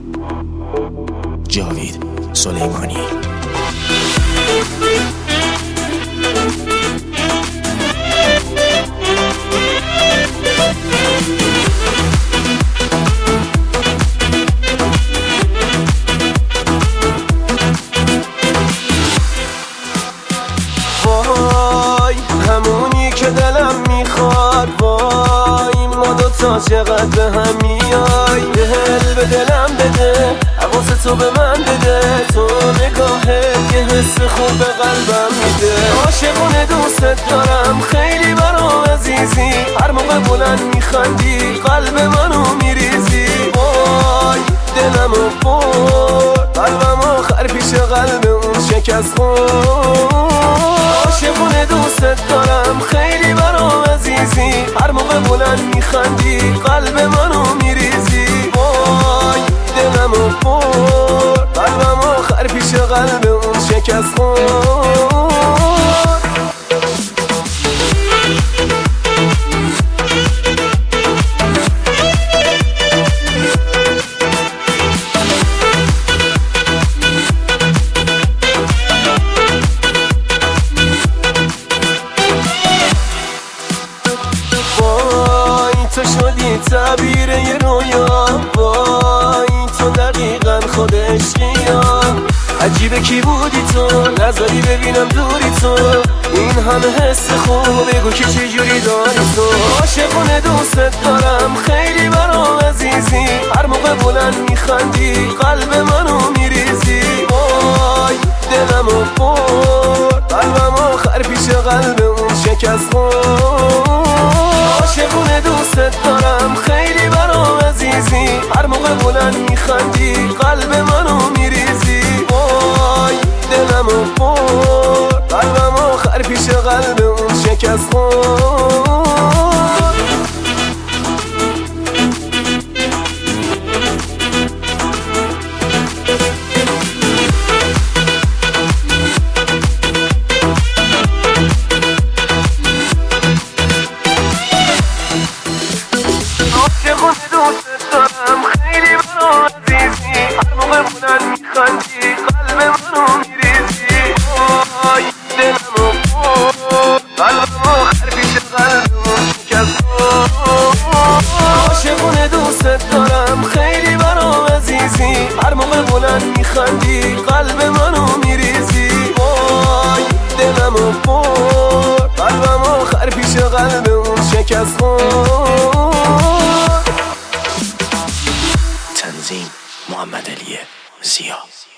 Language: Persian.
جاوید سلیمانی. وای همونی که دلم میخواد، وای ما دوتا چقدر به هم میای. دل به دلم بده، حواست تو به من بده، تو نگاهت یه حس خوب به قلبم میده. عاشقونه دوست دارم، خیلی برام عزیزی، هر موقع بلند میخندی قلب منو میریزی. وای دلمو برد، قلبم آخر پیش قلب اون شکست خورد. عاشقونه دوست دارم، خیلی برام عزیزی، هر موقع بلند میخندی قلب منو میریزی. وای دلمو برد، قلبم آخر پیش قلب اون شکست خورد. تو شدی تعبیر یه رویا، وای تو دقیقا خود عشقیا. عجیبه کی بودی تو، نذاری ببینم دوری تو، این همه حس خوب بگو که چجوری داری تو. عاشقونه دوست دارم، خیلی برام عزیزی، هر موقع بلند میخندی قلب منو میریزی. وای دلمو برد، قلبم آخر پیش قلب اون شکست خورد. عاشقونه دوست دارم، خیلی برام عزیزی، هر موقع بلند میخندی قلب منو میریزی. وای دلمو برد، قلبم آخر پیش قلب اون شکست خورد. عاشقونه دوست دارم، خیلی برام عزیزی، هر موقع بلند میخندی قلب منو میریزی. وای دلمو برد، قلبم آخر پیش قلب اون شکست خورد. عاشقونه دوست دارم، خیلی برام عزیزی، هر موقع بلند میخندی قلب منو میریزی. وای دلمو برد، قلبم آخر پیش قلب اون شکست خورد. تنظیم محمد علی زیا.